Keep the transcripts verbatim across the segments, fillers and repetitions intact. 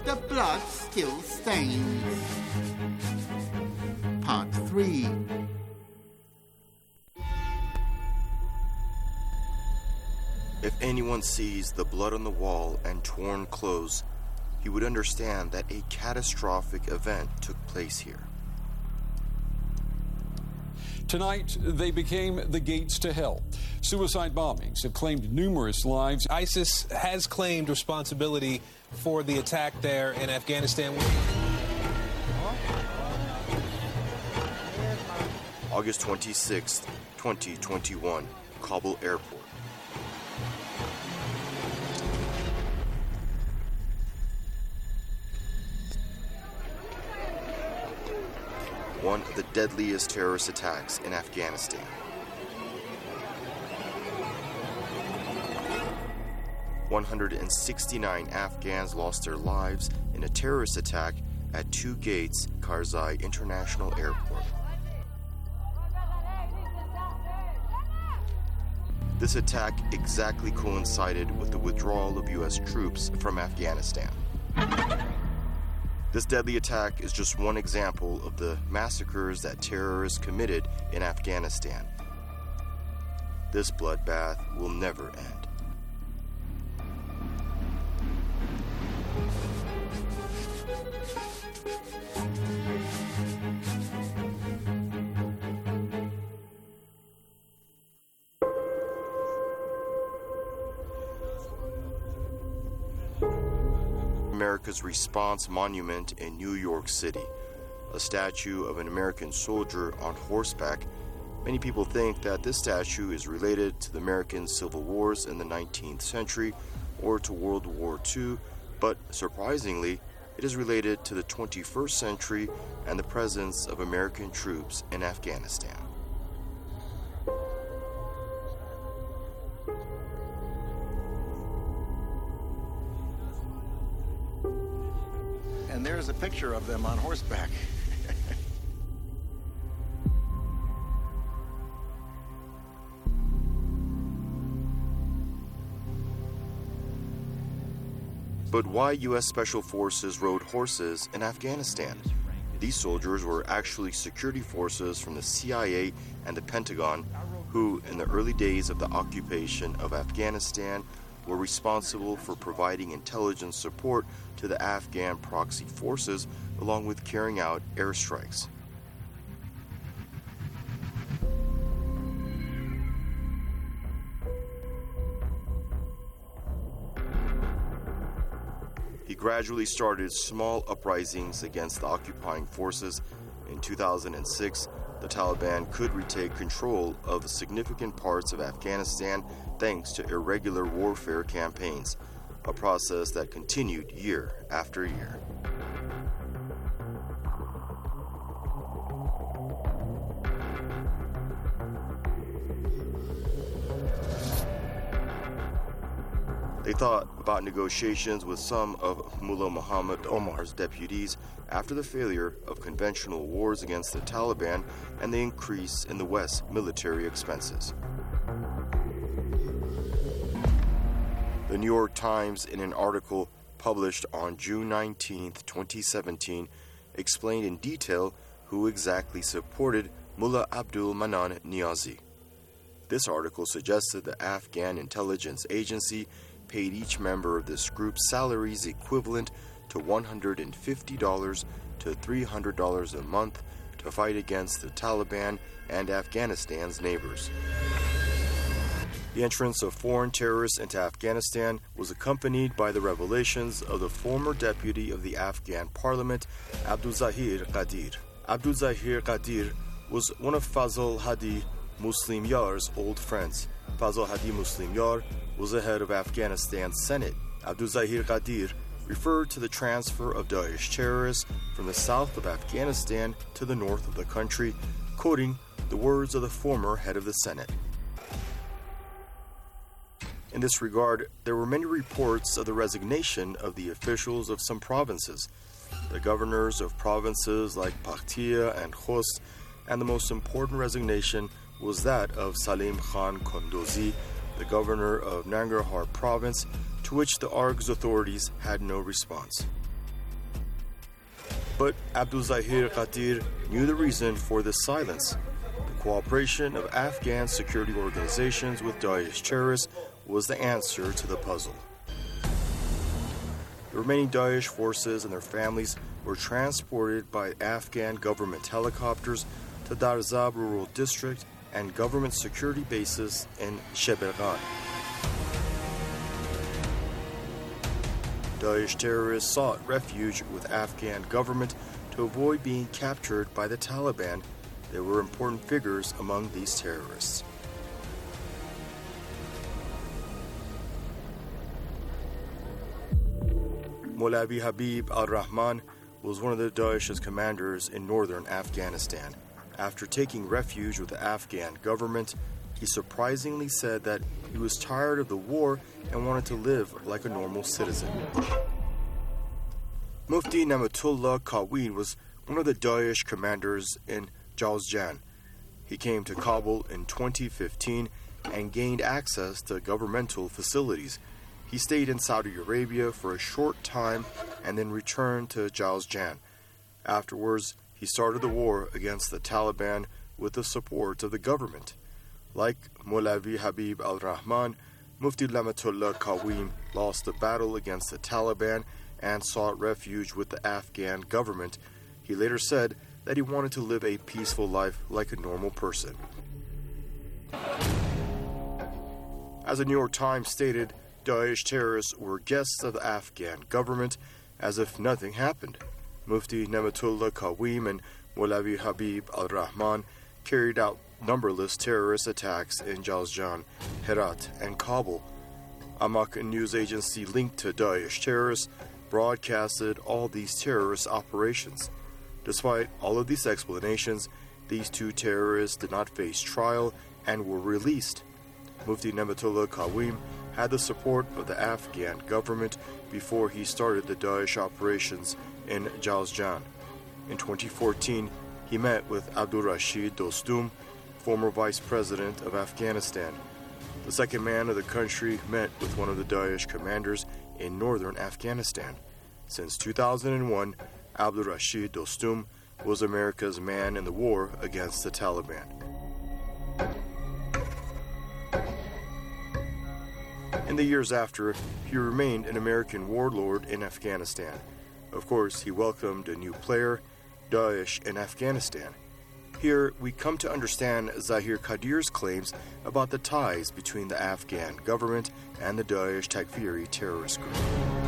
the blood still stains. Part three. If anyone sees the blood on the wall and torn clothes, he would understand that a catastrophic event took place here. Tonight, they became the gates to hell. Suicide bombings have claimed numerous lives. ISIS has claimed responsibility for the attack there in Afghanistan. August twenty-sixth, twenty twenty-one, Kabul Airport. One of the deadliest terrorist attacks in Afghanistan. one hundred sixty-nine Afghans lost their lives in a terrorist attack at Two Gates Karzai International Airport. This attack exactly coincided with the withdrawal of U S troops from Afghanistan. This deadly attack is just one example of the massacres that terrorists committed in Afghanistan. This bloodbath will never end. America's Response Monument in New York City, a statue of an American soldier on horseback. Many people think that this statue is related to the American Civil Wars in the nineteenth century or to World War Two, but surprisingly, it is related to the twenty-first century and the presence of American troops in Afghanistan. And there's a picture of them on horseback. But why U S Special Forces rode horses in Afghanistan? These soldiers were actually security forces from the C I A and the Pentagon, who, in the early days of the occupation of Afghanistan, were responsible for providing intelligence support to the Afghan proxy forces, along with carrying out airstrikes. He gradually started small uprisings against the occupying forces. In two thousand six, the Taliban could retake control of significant parts of Afghanistan thanks to irregular warfare campaigns, a process that continued year after year. They thought about negotiations with some of Mullah Muhammad Omar's deputies after the failure of conventional wars against the Taliban and the increase in the West's military expenses. The New York Times, in an article published on June nineteenth, twenty seventeen, explained in detail who exactly supported Mullah Abdul Manan Niazi. This article suggested the Afghan intelligence agency paid each member of this group salaries equivalent to one hundred fifty dollars to three hundred dollars a month to fight against the Taliban and Afghanistan's neighbors. The entrance of foreign terrorists into Afghanistan was accompanied by the revelations of the former deputy of the Afghan parliament, Abdulzahir Qadir. Abdulzahir Qadir was one of Fazl Hadi Muslim Yar's old friends. Fazl Hadi Muslim Yar was the head of Afghanistan's Senate. Abdulzahir Qadir referred to the transfer of Daesh terrorists from the south of Afghanistan to the north of the country, quoting the words of the former head of the Senate. In this regard, there were many reports of the resignation of the officials of some provinces, the governors of provinces like Paktia and Khost, and the most important resignation was that of Salim Khan Kondozi, the governor of Nangarhar province, to which the Args authorities had no response. But Abdul Zahir Qadir knew the reason for this silence. The cooperation of Afghan security organizations with Daesh terrorists was the answer to the puzzle. The remaining Daesh forces and their families were transported by Afghan government helicopters to Darzab Rural District and government security bases in Sheberghan. Daesh terrorists sought refuge with Afghan government to avoid being captured by the Taliban. There were important figures among these terrorists. Molavi Habib al-Rahman was one of the Daesh's commanders in northern Afghanistan. After taking refuge with the Afghan government, he surprisingly said that he was tired of the war and wanted to live like a normal citizen. Mufti Namatullah Qaweem was one of the Daesh commanders in Jawzjan. He came to Kabul in twenty fifteen and gained access to governmental facilities. He stayed in Saudi Arabia for a short time and then returned to Jawzjan. Afterwards, he started the war against the Taliban with the support of the government. Like Molavi Habib al-Rahman, Mufti Namatullah Qaweem lost the battle against the Taliban and sought refuge with the Afghan government. He later said that he wanted to live a peaceful life like a normal person. As the New York Times stated, Daesh terrorists were guests of the Afghan government as if nothing happened. Mufti Namatullah Qaweem and Molavi Habib al-Rahman carried out numberless terrorist attacks in Jawzjan, Herat, and Kabul. Amaq, a news agency linked to Daesh terrorists, broadcasted all these terrorist operations. Despite all of these explanations, these two terrorists did not face trial and were released. Mufti Namatullah Qaweem had the support of the Afghan government before he started the Daesh operations in Jawzjan. In twenty fourteen, he met with Abdul Rashid Dostum, former vice president of Afghanistan. The second man of the country met with one of the Daesh commanders in northern Afghanistan. Since two thousand one, Abdul Rashid Dostum was America's man in the war against the Taliban. In the years after, he remained an American warlord in Afghanistan. Of course, he welcomed a new player, Daesh in Afghanistan. Here, we come to understand Zahir Qadir's claims about the ties between the Afghan government and the Daesh Takfiri terrorist group.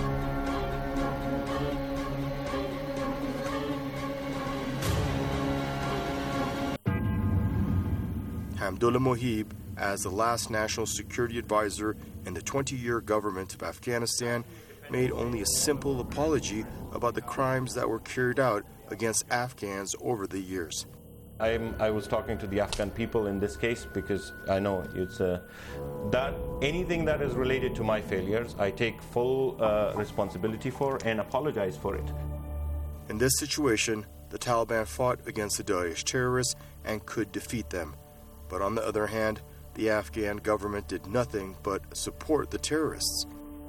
Hamdullah Mohib, as the last national security advisor in the twenty-year government of Afghanistan, made only a simple apology about the crimes that were carried out against Afghans over the years. I'm, I was talking to the Afghan people in this case because I know it's uh, that anything that is related to my failures, I take full uh, responsibility for and apologize for it. In this situation, the Taliban fought against the Daesh terrorists and could defeat them. But on the other hand, the Afghan government did nothing but support the terrorists.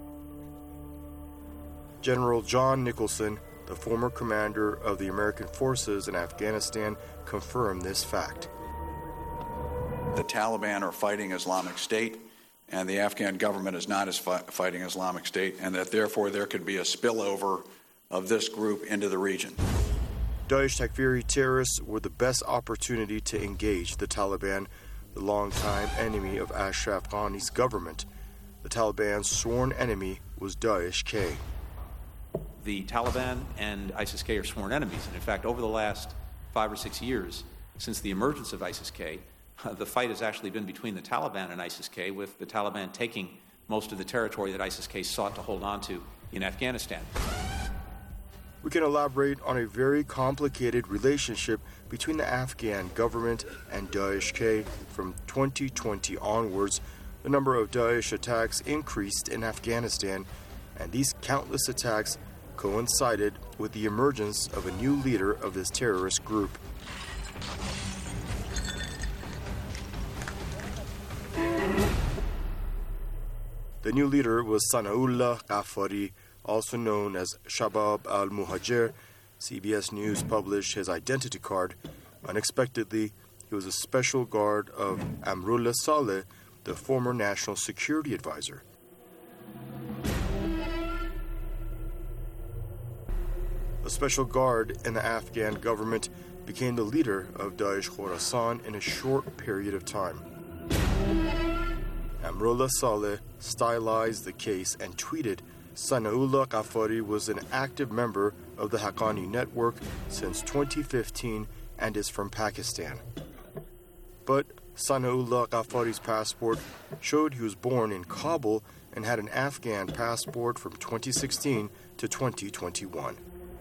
General John Nicholson, the former commander of the American forces in Afghanistan, confirmed this fact. The Taliban are fighting Islamic State, and the Afghan government is not as fi- fighting Islamic State, and that therefore there could be a spillover of this group into the region. Daesh Takfiri terrorists were the best opportunity to engage the Taliban, the longtime enemy of Ashraf Ghani's government. The Taliban's sworn enemy was Daesh-K. The Taliban and ISIS-K are sworn enemies, and in fact, over the last five or six years, since the emergence of ISIS-K, uh, the fight has actually been between the Taliban and ISIS-K, with the Taliban taking most of the territory that ISIS-K sought to hold on to in Afghanistan. We can elaborate on a very complicated relationship between the Afghan government and Daesh-K. From twenty twenty onwards, the number of Daesh attacks increased in Afghanistan, and these countless attacks coincided with the emergence of a new leader of this terrorist group. The new leader was Sanaullah Ghaffari, also known as Shabab al-Muhajir. C B S News published his identity card. Unexpectedly, he was a special guard of Amrullah Saleh, the former national security advisor. A special guard in the Afghan government became the leader of Daesh Khorasan in a short period of time. Amrullah Saleh stylized the case and tweeted, Sanaullah Ghaffari was an active member of the Haqqani network since twenty fifteen and is from Pakistan. But Sanaullah Ghaffari's passport showed he was born in Kabul and had an Afghan passport from twenty sixteen to twenty twenty-one.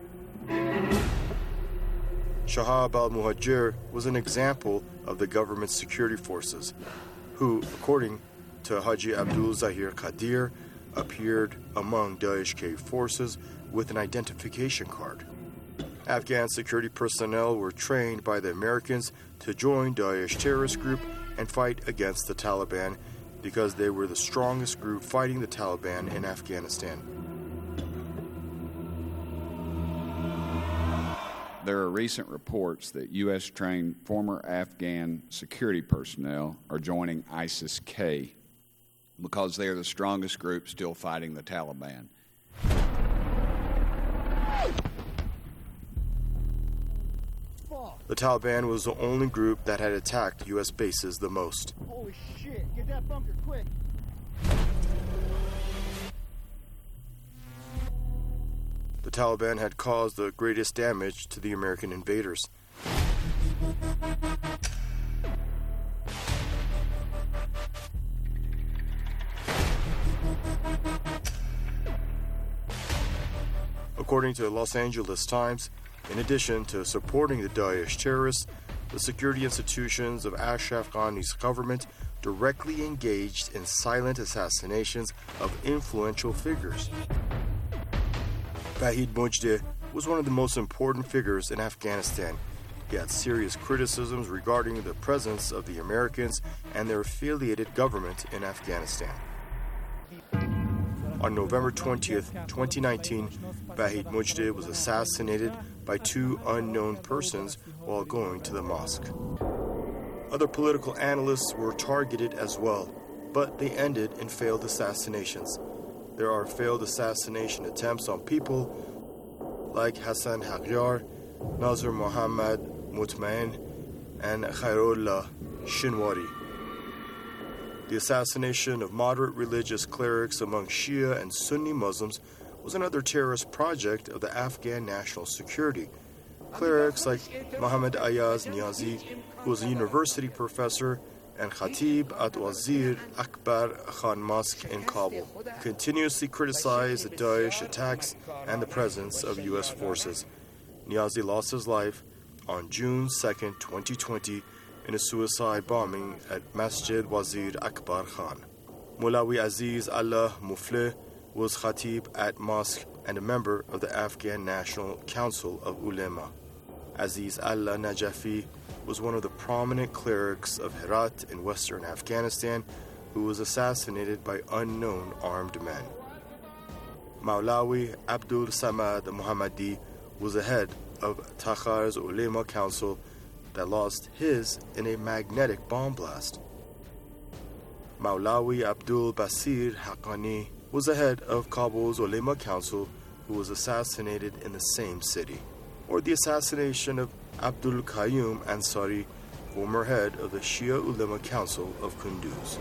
Shahab al-Muhajir was an example of the government's security forces, who, according to Haji Abdul Zahir Qadir, appeared among Daesh-K forces with an identification card. Afghan security personnel were trained by the Americans to join Daesh terrorist group and fight against the Taliban because they were the strongest group fighting the Taliban in Afghanistan. There are recent reports that U S-trained former Afghan security personnel are joining ISIS-K because they are the strongest group still fighting the Taliban. The Taliban was the only group that had attacked U S bases the most. Holy shit, get that bunker quick. The Taliban had caused the greatest damage to the American invaders. According to the Los Angeles Times, in addition to supporting the Daesh terrorists, the security institutions of Ashraf Ghani's government directly engaged in silent assassinations of influential figures. Vahid Mojdeh was one of the most important figures in Afghanistan. He had serious criticisms regarding the presence of the Americans and their affiliated government in Afghanistan. On November twentieth, twenty nineteen, Vahid Mojdeh was assassinated by two unknown persons while going to the mosque. Other political analysts were targeted as well, but they ended in failed assassinations. There are failed assassination attempts on people like Hassan Haqyar, Nazir Mohammad Mutmain, and Khairullah Shinwari. The assassination of moderate religious clerics among Shia and Sunni Muslims was another terrorist project of the Afghan national security. Clerics like Mohammad Ayaz Niazi, who was a university professor, and Khatib at Wazir Akbar Khan Mosque in Kabul, continuously criticized the Daesh attacks and the presence of U S forces. Niazi lost his life on June second, twenty twenty, in a suicide bombing at Masjid Wazir Akbar Khan. Mulawi Aziz Allah Mufleh was Khatib at mosque and a member of the Afghan National Council of Ulema. Aziz Allah Najafi was one of the prominent clerics of Herat in western Afghanistan who was assassinated by unknown armed men. Maulawi Abdul Samad Muhammadi was the head of Takhar's Ulema Council that lost his in a magnetic bomb blast. Maulawi Abdul Basir Haqqani was the head of Kabul's Ulema Council who was assassinated in the same city. Or the assassination of Abdul Qayyum Ansari, former head of the Shia Ulema Council of Kunduz.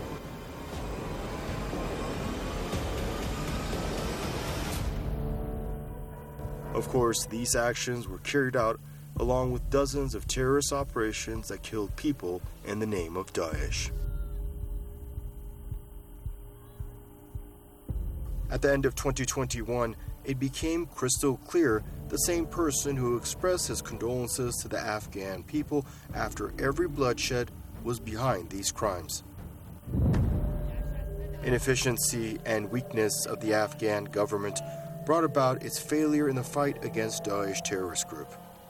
Of course, these actions were carried out along with dozens of terrorist operations that killed people in the name of Daesh. At the end of twenty twenty-one, it became crystal clear the same person who expressed his condolences to the Afghan people after every bloodshed was behind these crimes. Inefficiency and weakness of the Afghan government brought about its failure in the fight against Daesh terrorist group.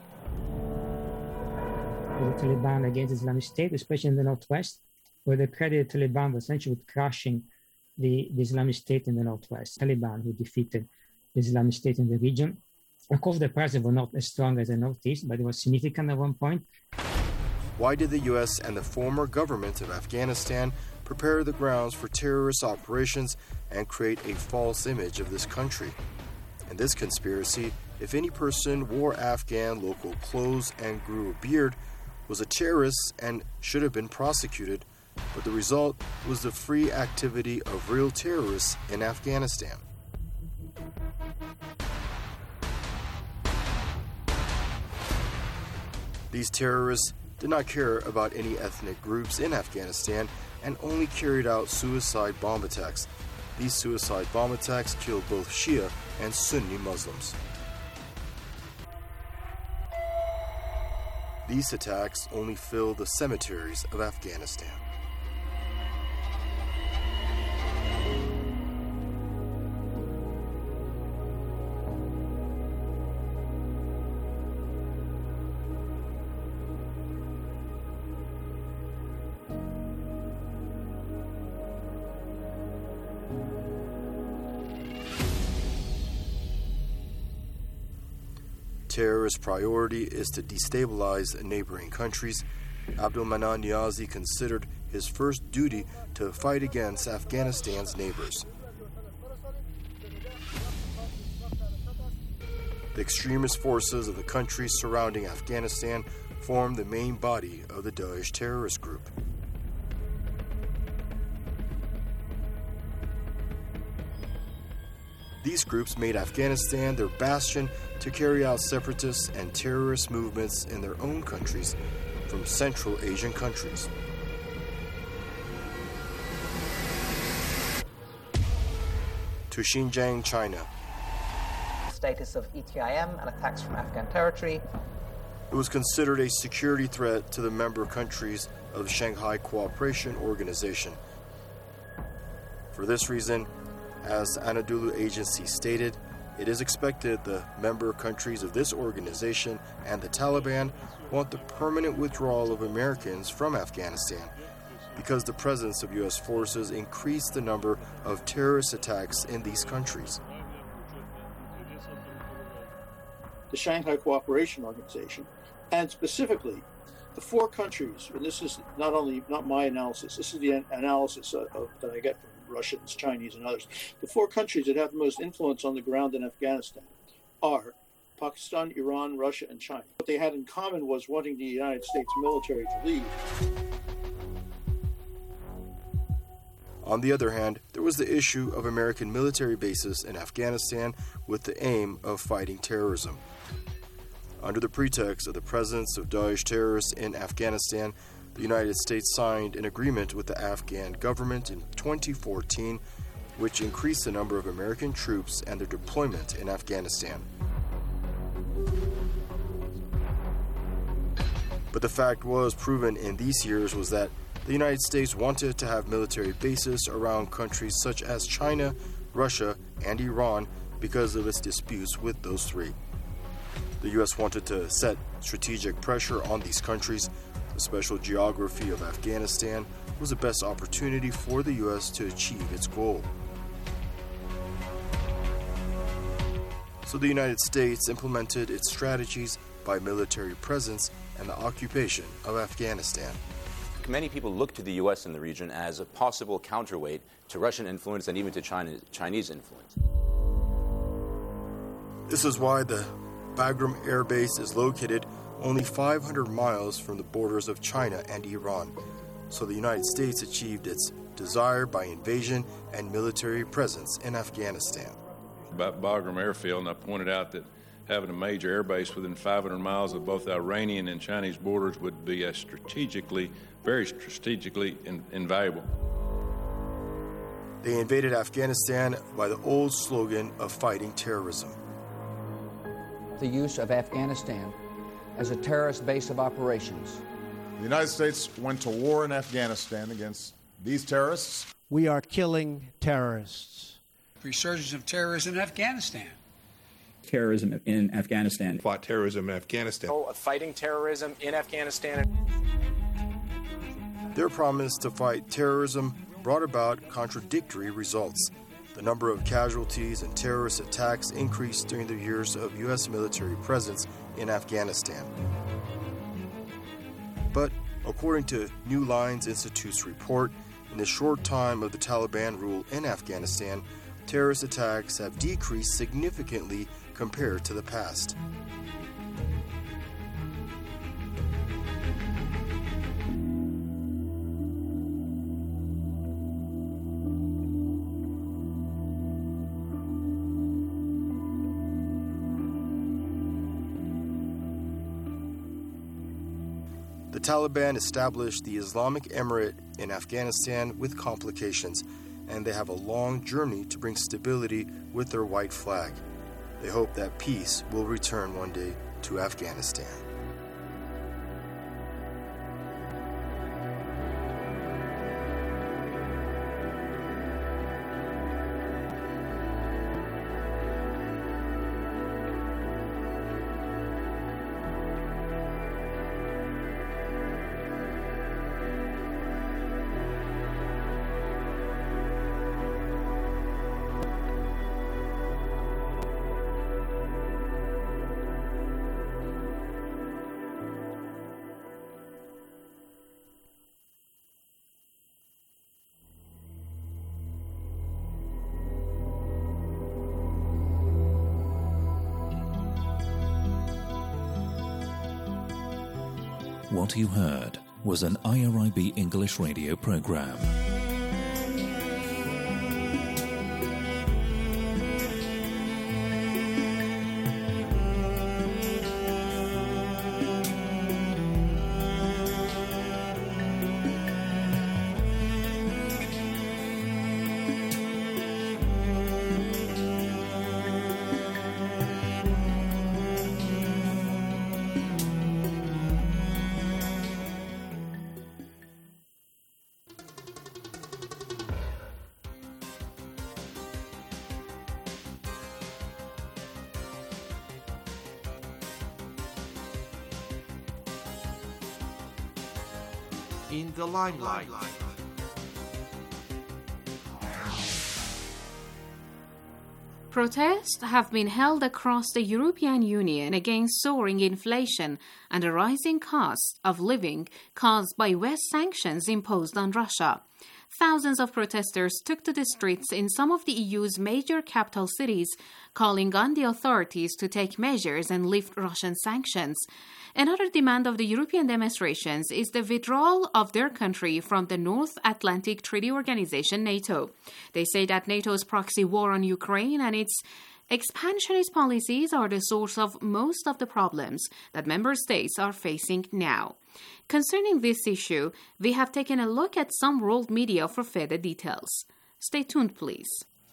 The Taliban against Islamic State, especially in the Northwest, where they credited Taliban essentially with crushing the, the Islamic State in the Northwest. Taliban, who defeated the Islamic State in the region, Of course, the presence was not as strong as the Northeast, but it was significant at one point. Why did the U S and the former government of Afghanistan prepare the grounds for terrorist operations and create a false image of this country? In this conspiracy, if any person wore Afghan local clothes and grew a beard, was a terrorist and should have been prosecuted, but the result was the free activity of real terrorists in Afghanistan. These terrorists did not care about any ethnic groups in Afghanistan and only carried out suicide bomb attacks. These suicide bomb attacks killed both Shia and Sunni Muslims. These attacks only filled the cemeteries of Afghanistan. Terrorist priority is to destabilize neighboring countries. Abdul Manan Niazi considered his first duty to fight against Afghanistan's neighbors. The extremist forces of the countries surrounding Afghanistan form the main body of the Daesh terrorist group. These groups made Afghanistan their bastion to carry out separatist and terrorist movements in their own countries from Central Asian countries. To Xinjiang, China. Status of E T I M and attacks from Afghan territory. It was considered a security threat to the member countries of the Shanghai Cooperation Organization. For this reason, as the Anadolu Agency stated, it is expected the member countries of this organization and the Taliban want the permanent withdrawal of Americans from Afghanistan because the presence of U S forces increased the number of terrorist attacks in these countries. The Shanghai Cooperation Organization, and specifically the four countries, and this is not only not my analysis, this is the an- analysis of, of, that I get from Russians, Chinese, and others. The four countries that have the most influence on the ground in Afghanistan are Pakistan, Iran, Russia, and China. What they had in common was wanting the United States military to leave. On the other hand, there was the issue of American military bases in Afghanistan with the aim of fighting terrorism. Under the pretext of the presence of Daesh terrorists in Afghanistan, the United States signed an agreement with the Afghan government in twenty fourteen, which increased the number of American troops and their deployment in Afghanistan. But the fact was proven in these years was that the United States wanted to have military bases around countries such as China, Russia, and Iran because of its disputes with those three. The U S wanted to set strategic pressure on these countries. The special geography of Afghanistan was the best opportunity for the U S to achieve its goal. So the United States implemented its strategies by military presence and the occupation of Afghanistan. Many people look to the U S in the region as a possible counterweight to Russian influence and even to China, Chinese influence. This is why the Bagram Air Base is located only five hundred miles from the borders of China and Iran. So the United States achieved its desire by invasion and military presence in Afghanistan. About Bagram Airfield, and I pointed out that having a major air base within five hundred miles of both Iranian and Chinese borders would be a strategically, very strategically in, invaluable. They invaded Afghanistan by the old slogan of fighting terrorism. The use of Afghanistan as a terrorist base of operations. The United States went to war in Afghanistan against these terrorists. We are killing terrorists. Resurgence of terrorism in Afghanistan. Terrorism in Afghanistan. Fought terrorism in Afghanistan. Of fighting terrorism in Afghanistan. Their promise to fight terrorism brought about contradictory results. The number of casualties and terrorist attacks increased during the years of U S military presence in Afghanistan. But according to New Lines Institute's report, in the short time of the Taliban rule in Afghanistan, terrorist attacks have decreased significantly compared to the past. The Taliban established the Islamic Emirate in Afghanistan with complications, and they have a long journey to bring stability with their white flag. They hope that peace will return one day to Afghanistan. What you heard was an I R I B English radio program. In the limelight. Protests have been held across the European Union against soaring inflation and a rising cost of living caused by West sanctions imposed on Russia. Thousands of protesters took to the streets in some of the E U's major capital cities, calling on the authorities to take measures and lift Russian sanctions. Another demand of the European demonstrations is the withdrawal of their country from the North Atlantic Treaty Organization, NATO. They say that NATO's proxy war on Ukraine and its expansionist policies are the source of most of the problems that member states are facing now. Concerning this issue, we have taken a look at some world media for further details. Stay tuned, please.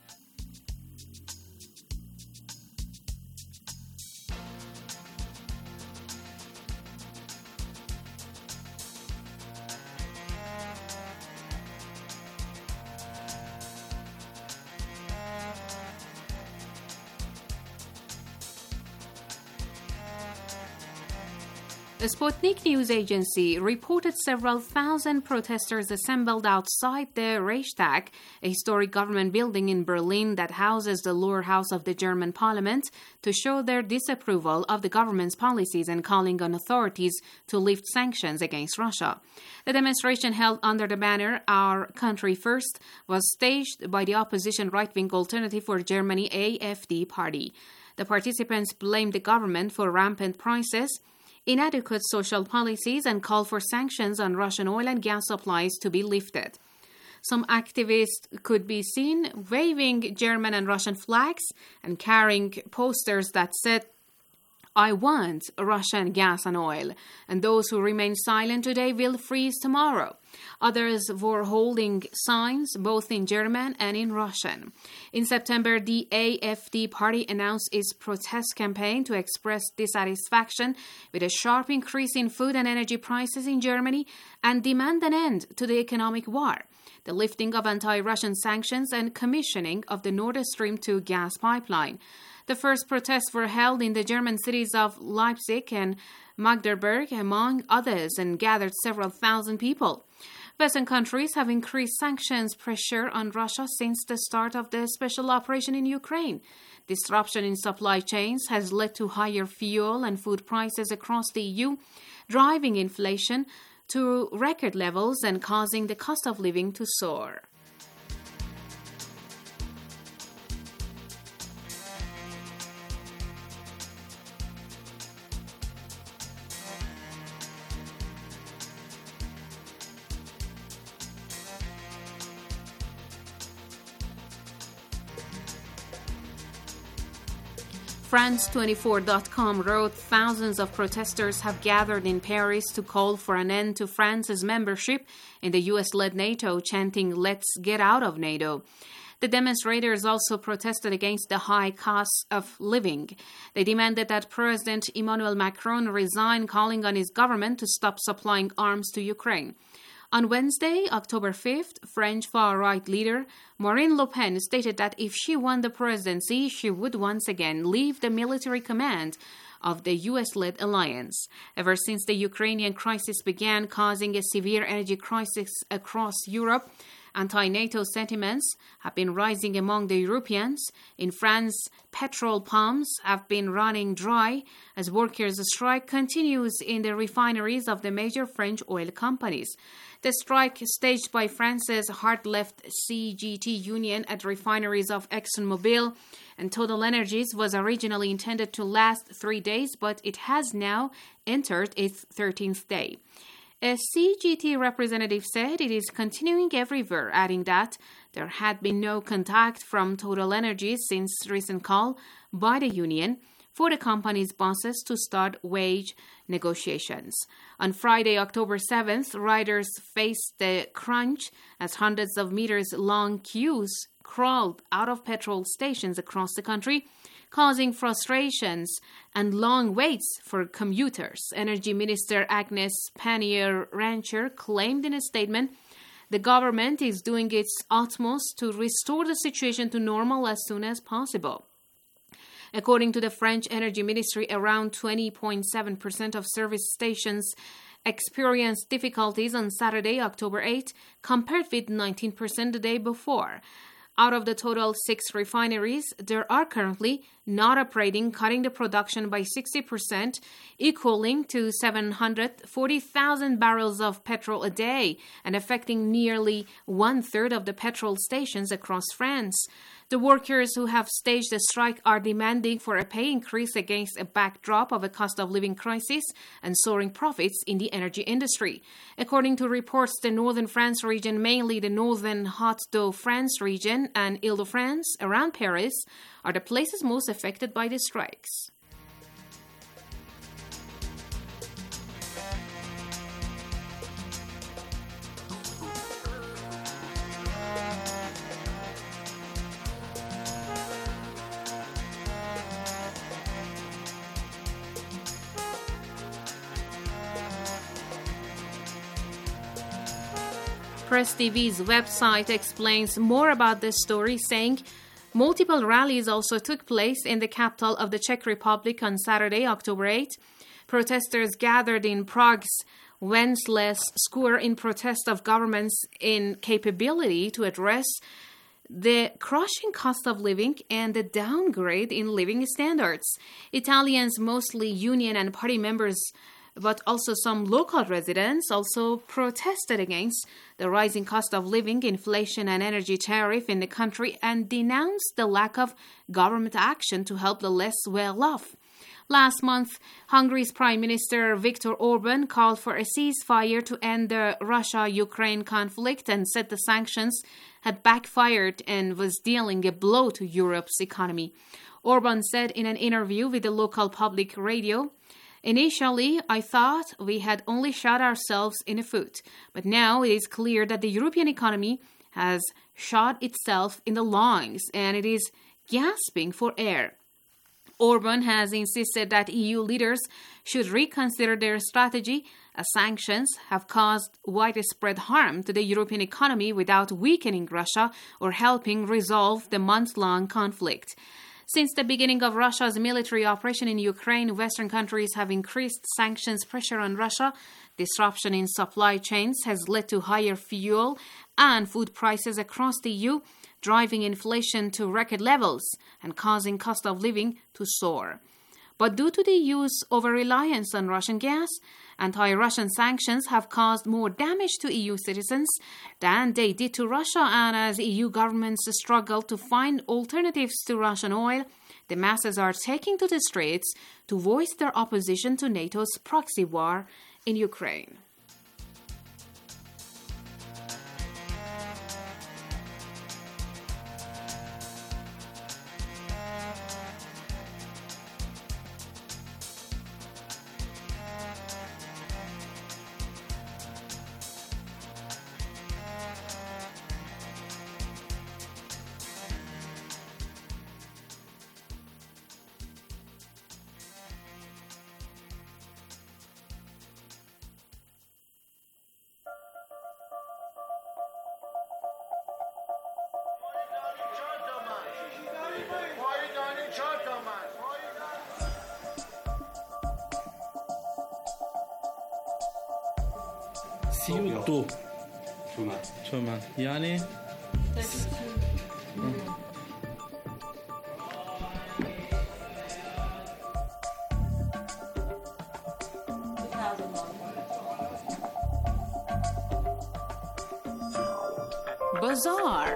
The Sputnik news agency reported several thousand protesters assembled outside the Reichstag, a historic government building in Berlin that houses the lower house of the German parliament, to show their disapproval of the government's policies and calling on authorities to lift sanctions against Russia. The demonstration, held under the banner Our Country First, was staged by the opposition right-wing Alternative for Germany A F D party. The participants blamed the government for rampant prices, inadequate social policies, and call for sanctions on Russian oil and gas supplies to be lifted. Some activists could be seen waving German and Russian flags and carrying posters that said, "I want Russian gas and oil, and those who remain silent today will freeze tomorrow." Others were holding signs both in German and in Russian. In September, the A F D party announced its protest campaign to express dissatisfaction with a sharp increase in food and energy prices in Germany and demand an end to the economic war, the lifting of anti-Russian sanctions, and commissioning of the Nord Stream two gas pipeline. The first protests were held in the German cities of Leipzig and Magdeburg, among others, and gathered several thousand people. Western countries have increased sanctions pressure on Russia since the start of the special operation in Ukraine. Disruption in supply chains has led to higher fuel and food prices across the E U, driving inflation to record levels and causing the cost of living to soar. France twenty-four dot com wrote thousands of protesters have gathered in Paris to call for an end to France's membership in the U S-led NATO, chanting, "Let's get out of NATO." The demonstrators also protested against the high costs of living. They demanded that President Emmanuel Macron resign, calling on his government to stop supplying arms to Ukraine. On Wednesday, October fifth, French far-right leader Marine Le Pen stated that if she won the presidency, she would once again leave the military command of the U S-led alliance. Ever since the Ukrainian crisis began causing a severe energy crisis across Europe, anti-NATO sentiments have been rising among the Europeans. In France, petrol pumps have been running dry as workers' strike continues in the refineries of the major French oil companies. The strike staged by France's hard-left C G T union at refineries of ExxonMobil and Total Energies was originally intended to last three days, but it has now entered its thirteenth day. A C G T representative said it is continuing everywhere, adding that there had been no contact from Total Energies since recent call by the union for the company's bosses to start wage negotiations. On Friday, October seventh, riders faced the crunch as hundreds of meters long queues crawled out of petrol stations across the country, causing frustrations and long waits for commuters. Energy Minister Agnes Pannier-Rancher claimed in a statement the government is doing its utmost to restore the situation to normal as soon as possible. According to the French Energy Ministry, around twenty point seven percent of service stations experienced difficulties on Saturday, October eighth, compared with nineteen percent the day before. Out of the total six refineries, there are currently not operating, cutting the production by sixty percent, equaling to seven hundred forty thousand barrels of petrol a day and affecting nearly one-third of the petrol stations across France. The workers who have staged a strike are demanding for a pay increase against a backdrop of a cost of living crisis and soaring profits in the energy industry. According to reports, the northern France region, mainly the northern Hauts-de-France region and Ile-de-France around Paris, are the places most affected by the strikes. Press T V's website explains more about this story, saying multiple rallies also took place in the capital of the Czech Republic on Saturday, October eighth. Protesters gathered in Prague's Wenceslas Square in protest of government's incapability to address the crushing cost of living and the downgrade in living standards. Italians, mostly union and party members, but also some local residents, also protested against the rising cost of living, inflation, and energy tariff in the country and denounced the lack of government action to help the less well-off. Last month, Hungary's Prime Minister Viktor Orban called for a ceasefire to end the Russia-Ukraine conflict and said the sanctions had backfired and was dealing a blow to Europe's economy. Orban said in an interview with the local public radio, "Initially, I thought we had only shot ourselves in the foot, but now it is clear that the European economy has shot itself in the lungs and it is gasping for air." Orban has insisted that E U leaders should reconsider their strategy, as sanctions have caused widespread harm to the European economy without weakening Russia or helping resolve the month-long conflict. Since the beginning of Russia's military operation in Ukraine, Western countries have increased sanctions pressure on Russia. Disruption in supply chains has led to higher fuel and food prices across the E U, driving inflation to record levels and causing cost of living to soar. But due to the E U's over-reliance on Russian gas, anti-Russian sanctions have caused more damage to E U citizens than they did to Russia, and as E U governments struggle to find alternatives to Russian oil, the masses are taking to the streets to voice their opposition to NATO's proxy war in Ukraine. سی و دو تومن یعنی Bazaar.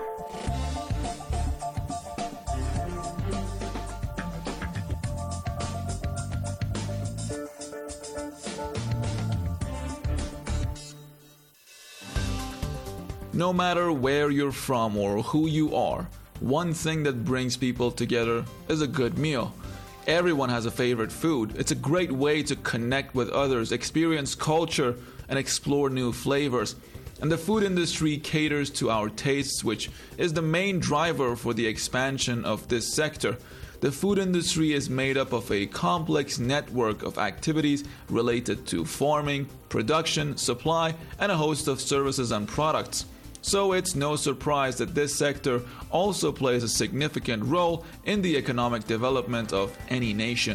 No matter where you're from or who you are, one thing that brings people together is a good meal. Everyone has a favorite food. It's a great way to connect with others, experience culture, and explore new flavors. And the food industry caters to our tastes, which is the main driver for the expansion of this sector. The food industry is made up of a complex network of activities related to farming, production, supply, and a host of services and products. So it's no surprise that this sector also plays a significant role in the economic development of any nation.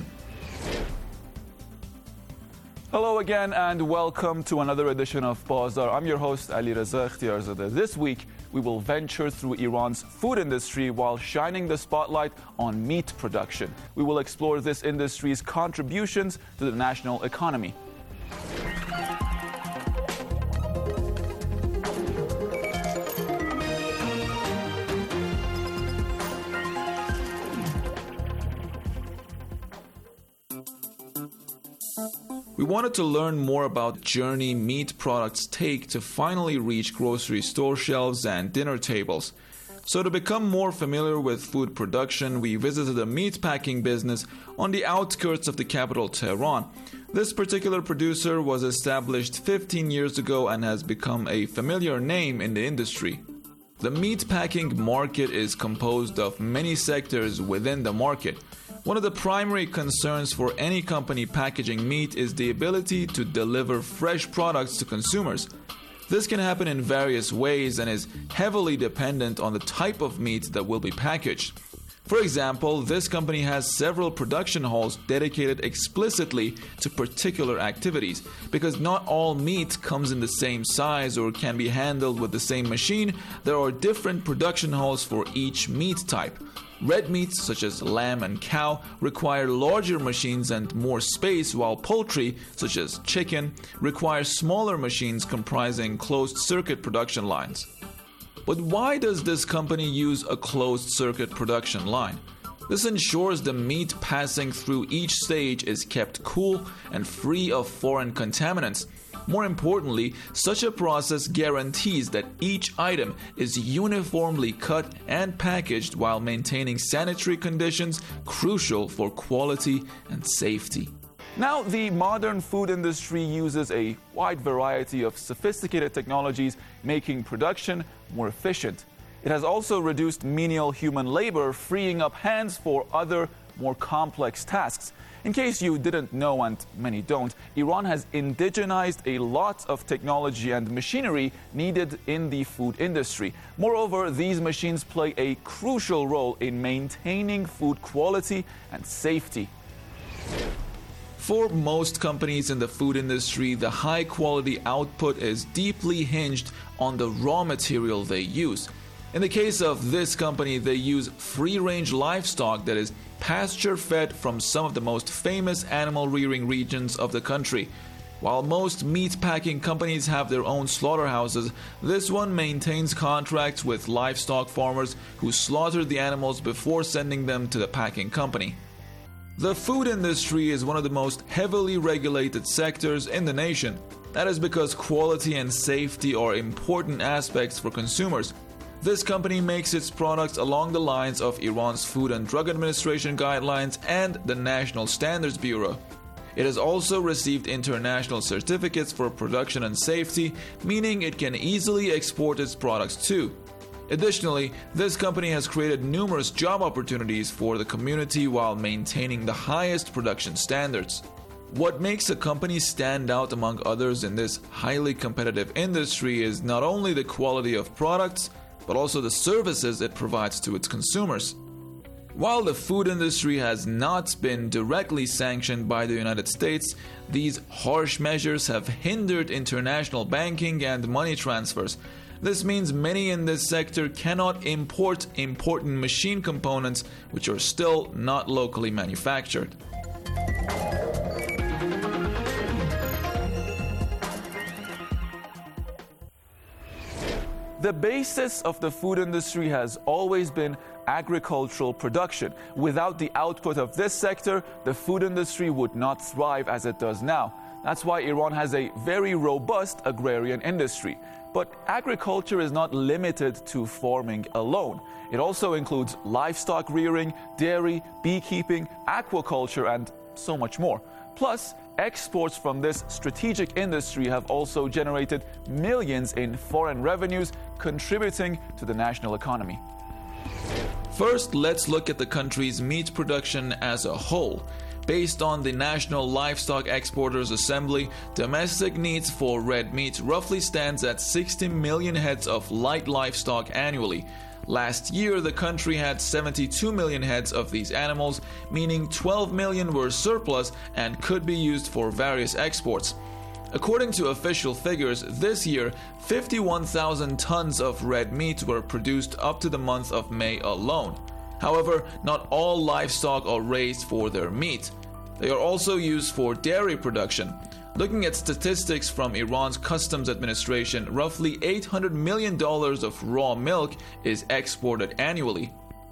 Hello again and welcome to another edition of Bazaar. I'm your host Ali Reza Ikhtiarzadeh. This week we will venture through Iran's food industry while shining the spotlight on meat production. We will explore this industry's contributions to the national economy. We wanted to learn more about the journey meat products take to finally reach grocery store shelves and dinner tables. So to become more familiar with food production, we visited a meat packing business on the outskirts of the capital, Tehran. This particular producer was established fifteen years ago and has become a familiar name in the industry. The meat packing market is composed of many sectors within the market. One of the primary concerns for any company packaging meat is the ability to deliver fresh products to consumers. This can happen in various ways and is heavily dependent on the type of meat that will be packaged. For example, this company has several production halls dedicated explicitly to particular activities. Because not all meat comes in the same size or can be handled with the same machine, there are different production halls for each meat type. Red meats, such as lamb and cow, require larger machines and more space, while poultry, such as chicken, require smaller machines comprising closed-circuit production lines. But why does this company use a closed-circuit production line? This ensures the meat passing through each stage is kept cool and free of foreign contaminants. More importantly, such a process guarantees that each item is uniformly cut and packaged while maintaining sanitary conditions crucial for quality and safety. Now, the modern food industry uses a wide variety of sophisticated technologies, making production more efficient. It has also reduced menial human labor, freeing up hands for other more complex tasks. In case you didn't know, and many don't, Iran has indigenized a lot of technology and machinery needed in the food industry. Moreover, these machines play a crucial role in maintaining food quality and safety. For most companies in the food industry, the high-quality output is deeply hinged on the raw material they use. In the case of this company, they use free-range livestock that is pasture-fed from some of the most famous animal-rearing regions of the country. While most meat-packing companies have their own slaughterhouses, this one maintains contracts with livestock farmers who slaughter the animals before sending them to the packing company. The food industry is one of the most heavily regulated sectors in the nation. That is because quality and safety are important aspects for consumers. This company makes its products along the lines of Iran's Food and Drug Administration guidelines and the National Standards Bureau. It has also received international certificates for production and safety, meaning it can easily export its products too. Additionally, this company has created numerous job opportunities for the community while maintaining the highest production standards. What makes a company stand out among others in this highly competitive industry is not only the quality of products, but also the services it provides to its consumers. While the food industry has not been directly sanctioned by the United States, these harsh measures have hindered international banking and money transfers. This means many in this sector cannot import important machine components which are still not locally manufactured. The basis of the food industry has always been agricultural production. Without the output of this sector, the food industry would not thrive as it does now. That's why Iran has a very robust agrarian industry. But agriculture is not limited to farming alone. It also includes livestock rearing, dairy, beekeeping, aquaculture, and so much more. Plus, exports from this strategic industry have also generated millions in foreign revenues, contributing to the national economy. First, let's look at the country's meat production as a whole. Based on the National Livestock Exporters Assembly, domestic needs for red meat roughly stands at sixty million heads of light livestock annually. Last year, the country had seventy-two million heads of these animals, meaning twelve million were surplus and could be used for various exports. According to official figures, this year, fifty-one thousand tons of red meat were produced up to the month of May alone. However, not all livestock are raised for their meat. They are also used for dairy production. Looking at statistics from Iran's Customs Administration, roughly eight hundred million dollars of raw milk is exported annually.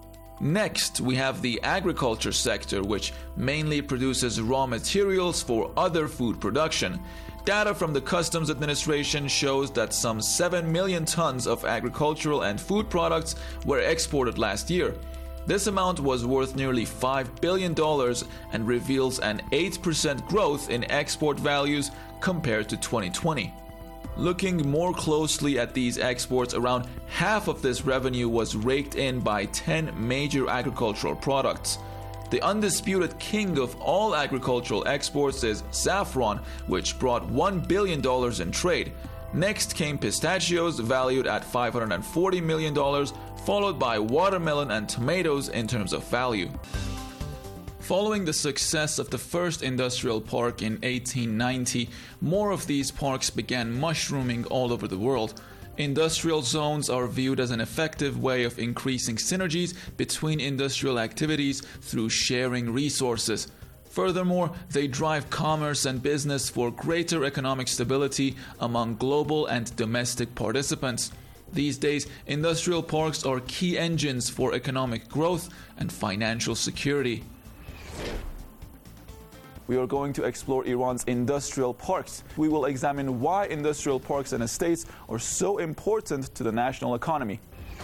Next, we have the agriculture sector, which mainly produces raw materials for other food production. Data from the Customs Administration shows that some seven million tons of agricultural and food products were exported last year. This amount was worth nearly five billion dollars and reveals an eight percent growth in export values compared to twenty twenty. Looking more closely at these exports, around half of this revenue was raked in by ten major agricultural products. The undisputed king of all agricultural exports is saffron, which brought one billion dollars in trade. Next came pistachios, valued at five hundred forty million dollars, followed by watermelon and tomatoes in terms of value. Following the success of the first industrial park in eighteen ninety, more of these parks began mushrooming all over the world. Industrial zones are viewed as an effective way of increasing synergies between industrial activities through sharing resources. Furthermore, they drive commerce and business for greater economic stability among global and domestic participants. These days, industrial parks are key engines for economic growth and financial security. We are going to explore Iran's industrial parks. We will examine why industrial parks and estates are so important to the national economy.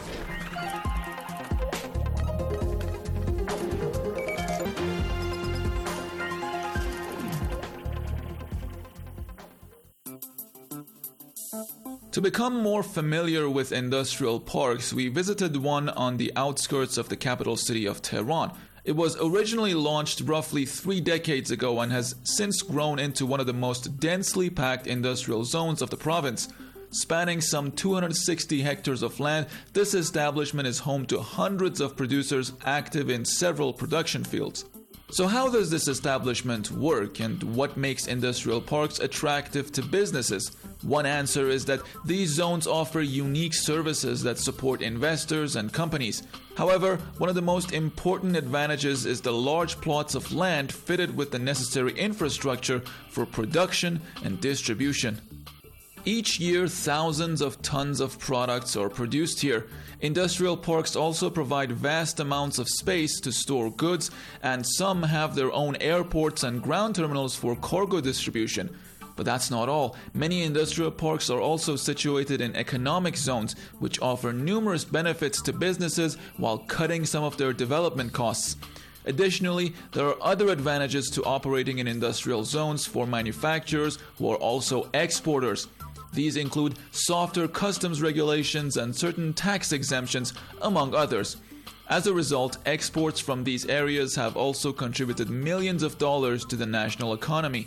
To become more familiar with industrial parks, we visited one on the outskirts of the capital city of Tehran. It was originally launched roughly three decades ago and has since grown into one of the most densely packed industrial zones of the province. Spanning some two hundred sixty hectares of land, this establishment is home to hundreds of producers active in several production fields. So how does this establishment work, and what makes industrial parks attractive to businesses? One answer is that these zones offer unique services that support investors and companies. However, one of the most important advantages is the large plots of land fitted with the necessary infrastructure for production and distribution. Each year, thousands of tons of products are produced here. Industrial parks also provide vast amounts of space to store goods, and some have their own airports and ground terminals for cargo distribution. But that's not all. Many industrial parks are also situated in economic zones, which offer numerous benefits to businesses while cutting some of their development costs. Additionally, there are other advantages to operating in industrial zones for manufacturers who are also exporters. These include softer customs regulations and certain tax exemptions, among others. As a result, exports from these areas have also contributed millions of dollars to the national economy.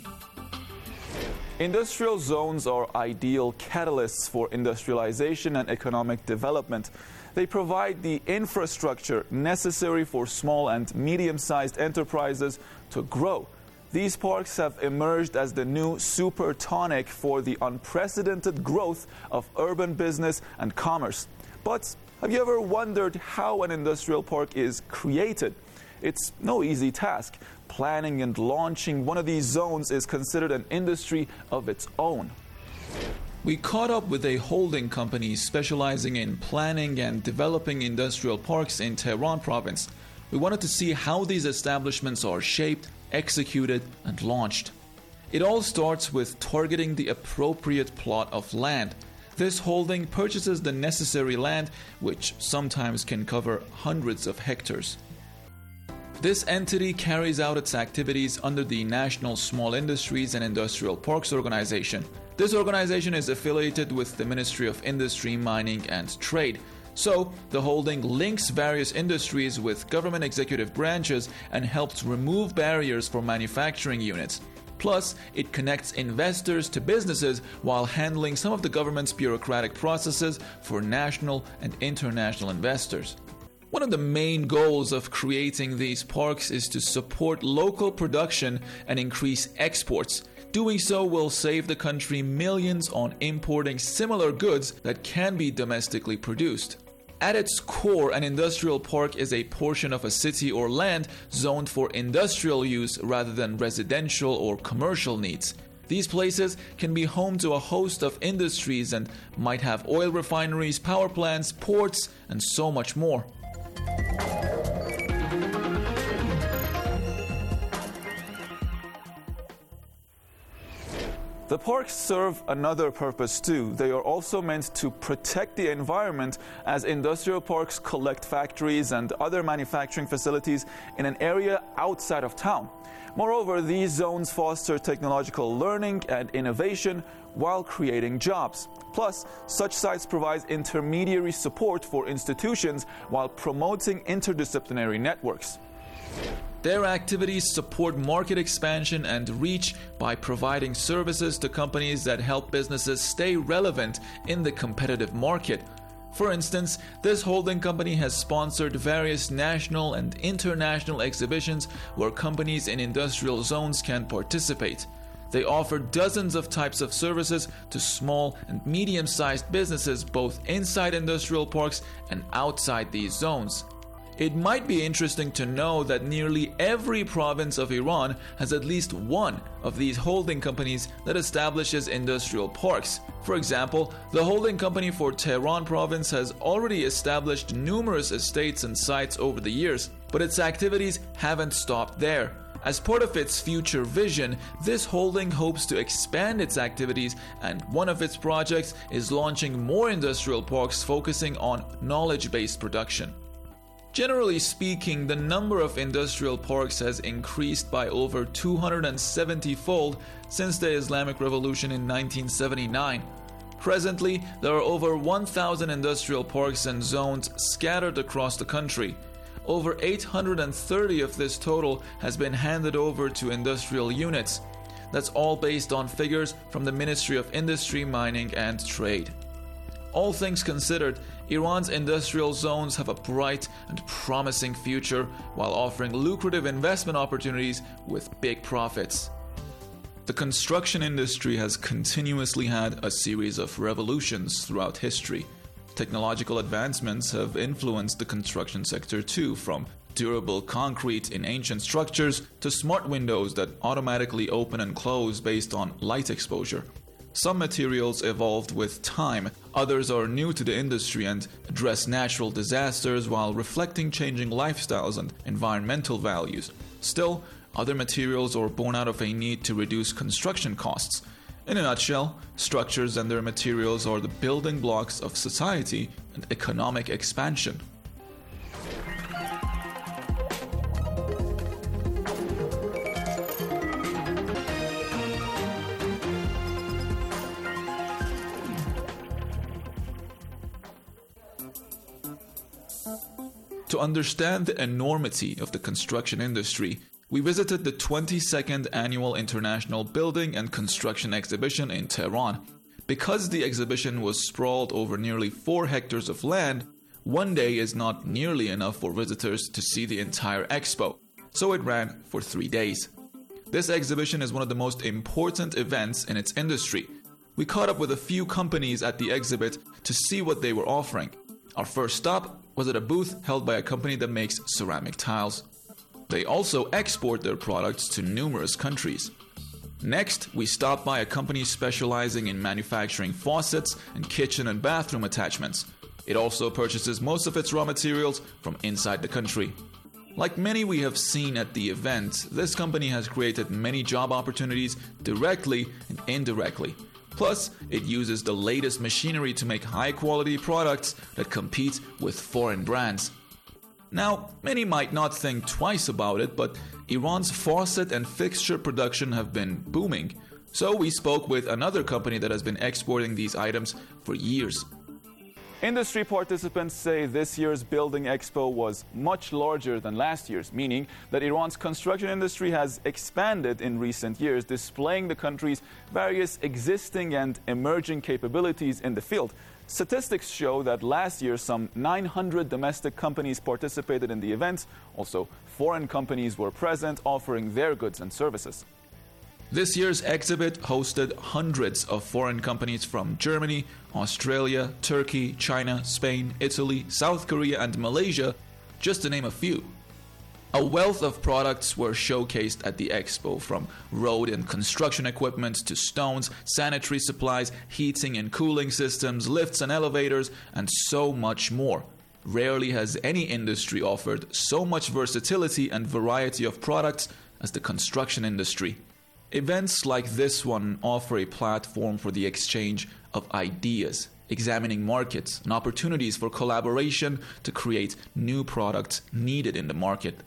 Industrial zones are ideal catalysts for industrialization and economic development. They provide the infrastructure necessary for small and medium-sized enterprises to grow. These parks have emerged as the new super tonic for the unprecedented growth of urban business and commerce. But have you ever wondered how an industrial park is created? It's no easy task. Planning and launching one of these zones is considered an industry of its own. We caught up with a holding company specializing in planning and developing industrial parks in Tehran province. We wanted to see how these establishments are shaped, executed, and launched. It all starts with targeting the appropriate plot of land. This holding purchases the necessary land, which sometimes can cover hundreds of hectares. This entity carries out its activities under the National Small Industries and Industrial Parks Organization. This organization is affiliated with the Ministry of Industry, Mining and Trade. So, the holding links various industries with government executive branches and helps remove barriers for manufacturing units. Plus, it connects investors to businesses while handling some of the government's bureaucratic processes for national and international investors. One of the main goals of creating these parks is to support local production and increase exports. Doing so will save the country millions on importing similar goods that can be domestically produced. At its core, an industrial park is a portion of a city or land zoned for industrial use rather than residential or commercial needs. These places can be home to a host of industries and might have oil refineries, power plants, ports, and so much more. The parks serve another purpose too. They are also meant to protect the environment, as industrial parks collect factories and other manufacturing facilities in an area outside of town. Moreover, these zones foster technological learning and innovation while creating jobs. Plus, such sites provide intermediary support for institutions while promoting interdisciplinary networks. Their activities support market expansion and reach by providing services to companies that help businesses stay relevant in the competitive market. For instance, this holding company has sponsored various national and international exhibitions where companies in industrial zones can participate. They offer dozens of types of services to small and medium-sized businesses both inside industrial parks and outside these zones. It might be interesting to know that nearly every province of Iran has at least one of these holding companies that establishes industrial parks. For example, the holding company for Tehran province has already established numerous estates and sites over the years, but its activities haven't stopped there. As part of its future vision, this holding hopes to expand its activities, and one of its projects is launching more industrial parks focusing on knowledge-based production. Generally speaking, the number of industrial parks has increased by over two hundred seventy-fold since the Islamic Revolution in nineteen seventy-nine. Presently, there are over one thousand industrial parks and zones scattered across the country. over eight hundred thirty of this total has been handed over to industrial units. That's all based on figures from the Ministry of Industry, Mining and Trade. All things considered, Iran's industrial zones have a bright and promising future while offering lucrative investment opportunities with big profits. The construction industry has continuously had a series of revolutions throughout history. Technological advancements have influenced the construction sector too, from durable concrete in ancient structures to smart windows that automatically open and close based on light exposure. Some materials evolved with time, others are new to the industry and address natural disasters while reflecting changing lifestyles and environmental values. Still, other materials are born out of a need to reduce construction costs. In a nutshell, structures and their materials are the building blocks of society and economic expansion. To understand the enormity of the construction industry, we visited the twenty-second Annual International Building and Construction Exhibition in Tehran. Because the exhibition was sprawled over nearly four hectares of land, one day is not nearly enough for visitors to see the entire expo, so it ran for three days. This exhibition is one of the most important events in its industry. We caught up with a few companies at the exhibit to see what they were offering. Our first stop was at a booth held by a company that makes ceramic tiles. They also export their products to numerous countries. Next, we stopped by a company specializing in manufacturing faucets and kitchen and bathroom attachments. It also purchases most of its raw materials from inside the country. Like many we have seen at the event, this company has created many job opportunities directly and indirectly. Plus, it uses the latest machinery to make high-quality products that compete with foreign brands. Now, many might not think twice about it, but Iran's faucet and fixture production have been booming. So we spoke with another company that has been exporting these items for years. Industry participants say this year's Building Expo was much larger than last year's, meaning that Iran's construction industry has expanded in recent years, displaying the country's various existing and emerging capabilities in the field. Statistics show that last year some nine hundred domestic companies participated in the event. Also, foreign companies were present offering their goods and services. This year's exhibit hosted hundreds of foreign companies from Germany, Australia, Turkey, China, Spain, Italy, South Korea, and Malaysia, just to name a few. A wealth of products were showcased at the expo, from road and construction equipment to stones, sanitary supplies, heating and cooling systems, lifts and elevators, and so much more. Rarely has any industry offered so much versatility and variety of products as the construction industry. Events like this one offer a platform for the exchange of ideas, examining markets and opportunities for collaboration to create new products needed in the market.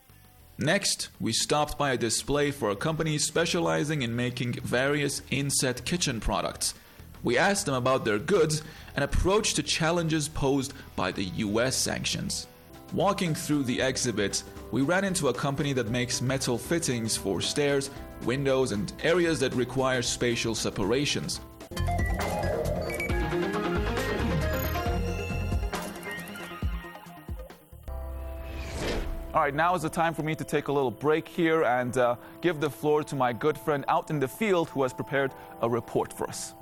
Next, we stopped by a display for a company specializing in making various inset kitchen products. We asked them about their goods and approach to challenges posed by the U S sanctions. Walking through the exhibit, we ran into a company that makes metal fittings for stairs, windows, and areas that require spatial separations. All right, now is the time for me to take a little break here and uh, give the floor to my good friend out in the field who has prepared a report for us.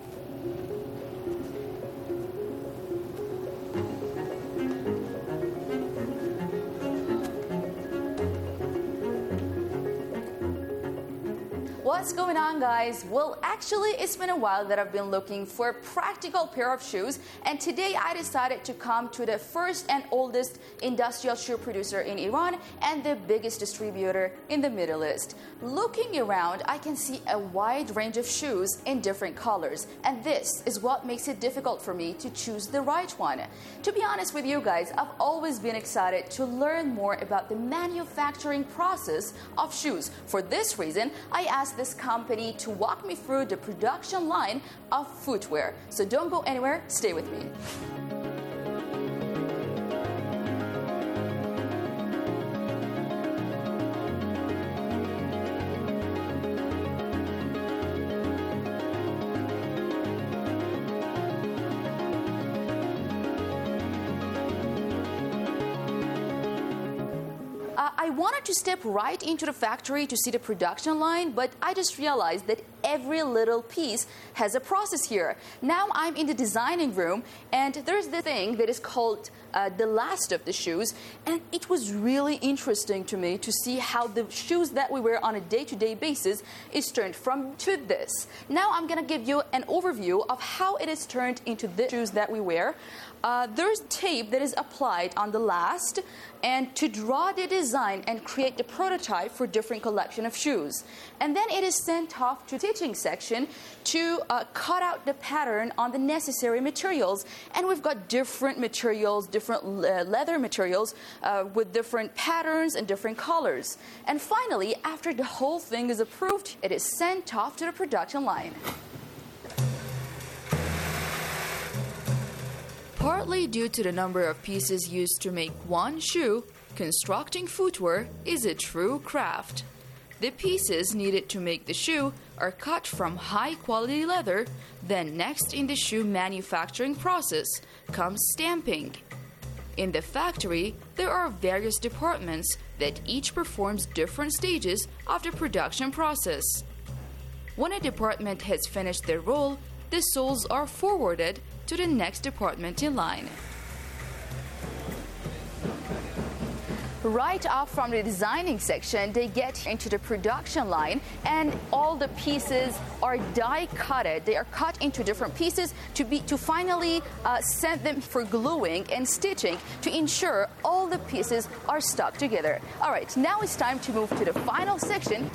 What's going on, guys? Well, actually, it's been a while that I've been looking for a practical pair of shoes, and today I decided to come to the first and oldest industrial shoe producer in Iran and the biggest distributor in the Middle East. Looking around, I can see a wide range of shoes in different colors, and this is what makes it difficult for me to choose the right one. To be honest with you guys, I've always been excited to learn more about the manufacturing process of shoes. For this reason, I asked this company to walk me through the production line of footwear. So don't go anywhere, stay with me. Uh, I wanted to step right into the factory to see the production line, but I just realized that every little piece has a process here. Now I'm in the designing room, and there's the thing that is called uh, the last of the shoes, and it was really interesting to me to see how the shoes that we wear on a day-to-day basis is turned from to this. Now I'm going to give you an overview of how it is turned into the shoes that we wear. Uh, there's tape that is applied on the last, and to draw the design and create the prototype for different collection of shoes. And then it is sent off to the stitching section to uh, cut out the pattern on the necessary materials. And we've got different materials, different uh, leather materials uh, with different patterns and different colors. And finally, after the whole thing is approved, it is sent off to the production line. Partly due to the number of pieces used to make one shoe, constructing footwear is a true craft. The pieces needed to make the shoe are cut from high-quality leather, then next in the shoe manufacturing process comes stamping. In the factory, there are various departments that each performs different stages of the production process. When a department has finished their role, the soles are forwarded to the next department in line. Right off from the designing section, they get into the production line, and all the pieces are die cutted. They are cut into different pieces to be to finally uh, send them for gluing and stitching to ensure all the pieces are stuck together. All right, now it's time to move to the final section.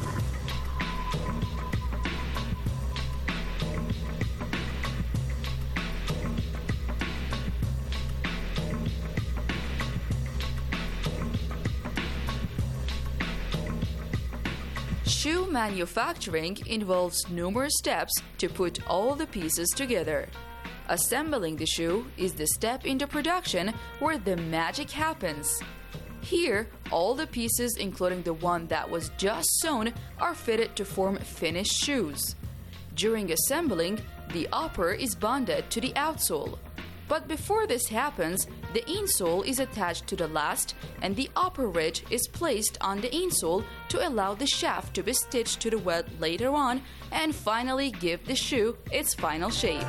Shoe manufacturing involves numerous steps to put all the pieces together. Assembling the shoe is the step in the production where the magic happens. Here, all the pieces, including the one that was just sewn, are fitted to form finished shoes. During assembling, the upper is bonded to the outsole. But before this happens, the insole is attached to the last, and the upper ridge is placed on the insole to allow the shaft to be stitched to the wet later on and finally give the shoe its final shape.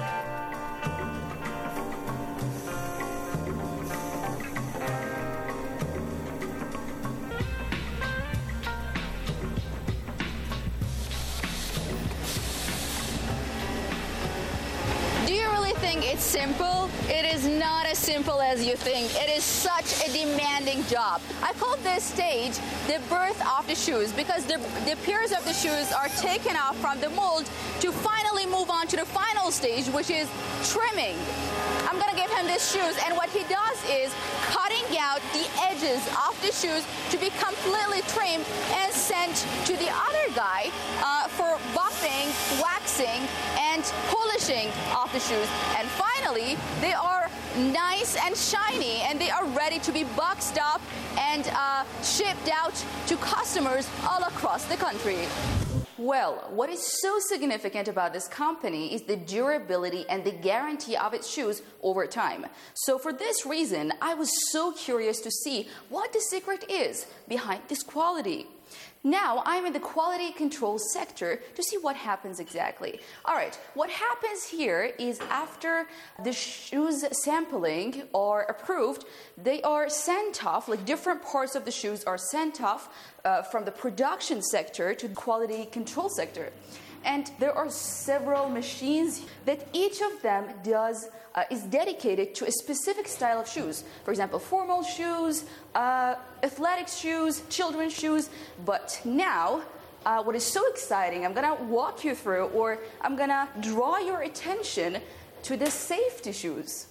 It's simple. It is not as simple as you think. It is such a demanding job. I call this stage the birth of the shoes because the, the pairs of the shoes are taken off from the mold to finally move on to the final stage, which is trimming. I'm going to give him these shoes, and what he does is cutting out the edges of the shoes to be completely trimmed and sent to the other guy uh, for buffing, waxing, and polishing of the shoes. And finally, they are nice and shiny, and they are ready to be boxed up and uh, shipped out to customers all across the country. Well, what is so significant about this company is the durability and the guarantee of its shoes over time. So for this reason, I was so curious to see what the secret is behind this quality. Now, I'm in the quality control sector to see what happens exactly. All right, what happens here is after the shoes sampling are approved, they are sent off, like different parts of the shoes are sent off uh, from the production sector to the quality control sector. And there are several machines that each of them does uh, is dedicated to a specific style of shoes. For example, formal shoes, uh, athletic shoes, children's shoes. But now, uh, what is so exciting, I'm going to walk you through, or I'm going to draw your attention to the safety shoes.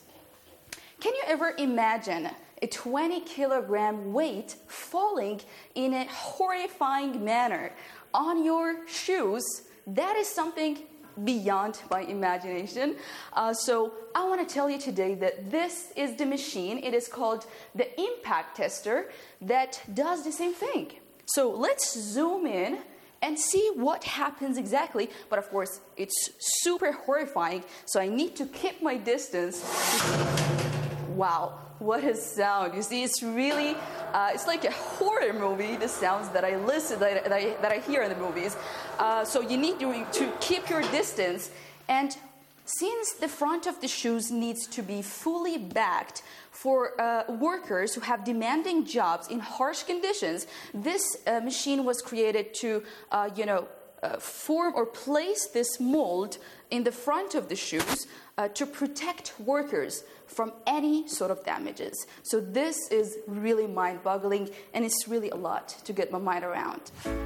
Can you ever imagine a twenty kilogram weight falling in a horrifying manner on your shoes? That is something beyond my imagination. Uh, so I want to tell you today that this is the machine. It is called the impact tester that does the same thing. So let's zoom in and see what happens exactly. But of course, it's super horrifying, so I need to keep my distance. Wow, what a sound. You see, it's really Uh, it's like a horror movie, the sounds that I listen, that I, that I, that I hear in the movies. Uh, so you need to, to keep your distance. And since the front of the shoes needs to be fully backed for uh, workers who have demanding jobs in harsh conditions, this uh, machine was created to, uh, you know, uh, form or place this mold in the front of the shoes uh, to protect workers from any sort of damages. So this is really mind-boggling, and it's really a lot to get my mind around.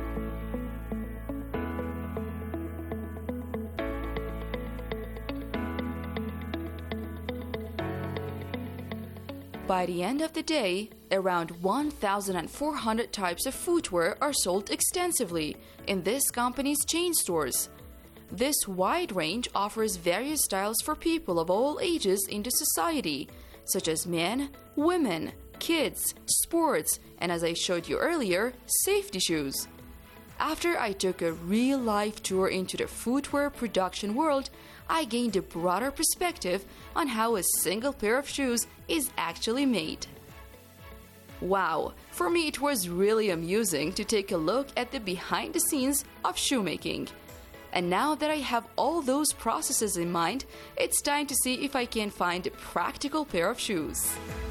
By the end of the day, around one thousand four hundred types of footwear are sold extensively in this company's chain stores. This wide range offers various styles for people of all ages in the society, such as men, women, kids, sports, and as I showed you earlier, safety shoes. After I took a real-life tour into the footwear production world, I gained a broader perspective on how a single pair of shoes is actually made. Wow, for me it was really amusing to take a look at the behind the scenes of shoemaking. And now that I have all those processes in mind, it's time to see if I can find a practical pair of shoes.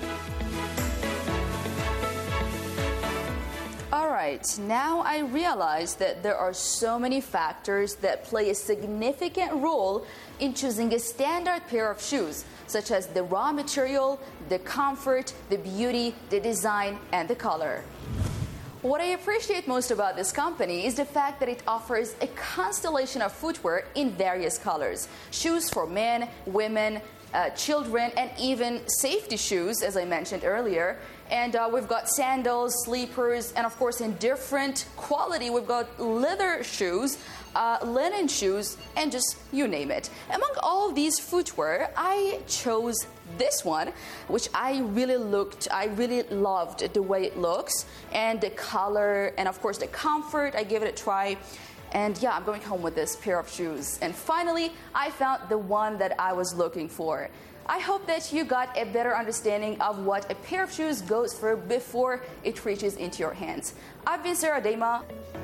Alright, now I realize that there are so many factors that play a significant role in choosing a standard pair of shoes, such as the raw material, the comfort, the beauty, the design, and the color. What I appreciate most about this company is the fact that it offers a constellation of footwear in various colors. Shoes for men, women, uh, children, and even safety shoes, as I mentioned earlier. And uh, we've got sandals, sleepers, and of course in different quality, we've got leather shoes, uh, linen shoes, and just you name it. Among all these footwear, I chose this one, which I really looked, I really loved the way it looks, and the color, and of course the comfort. I gave it a try. And yeah, I'm going home with this pair of shoes. And finally, I found the one that I was looking for. I hope that you got a better understanding of what a pair of shoes goes through before it reaches into your hands. I've been Sarah Dema.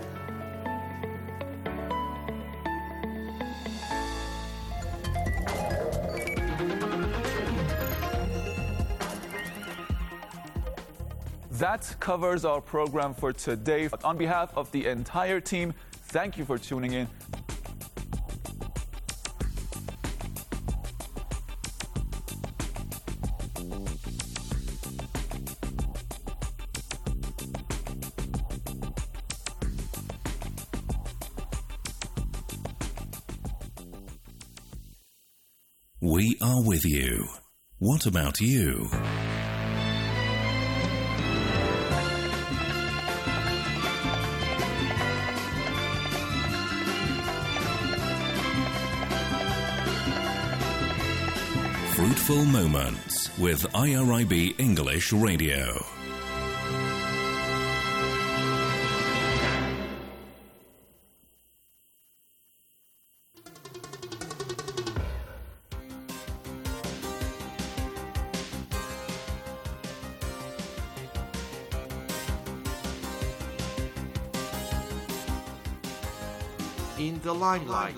That covers our program for today. On behalf of the entire team, thank you for tuning in. We are with you. What about you? Fruitful Moments with I R I B English Radio. In the limelight.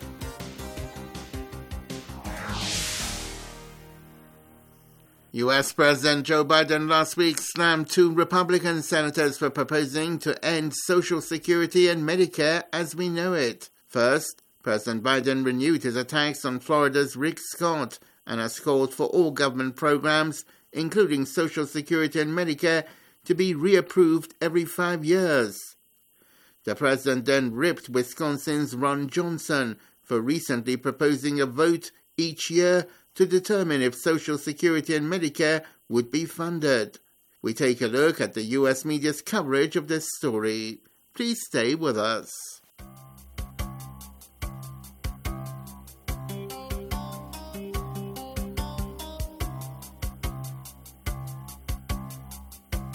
U S President Joe Biden last week slammed two Republican senators for proposing to end Social Security and Medicare as we know it. First, President Biden renewed his attacks on Florida's Rick Scott and has called for all government programs, including Social Security and Medicare, to be reapproved every five years. The president then ripped Wisconsin's Ron Johnson for recently proposing a vote each year to determine if Social Security and Medicare would be funded. We take a look at the U S media's coverage of this story. Please stay with us.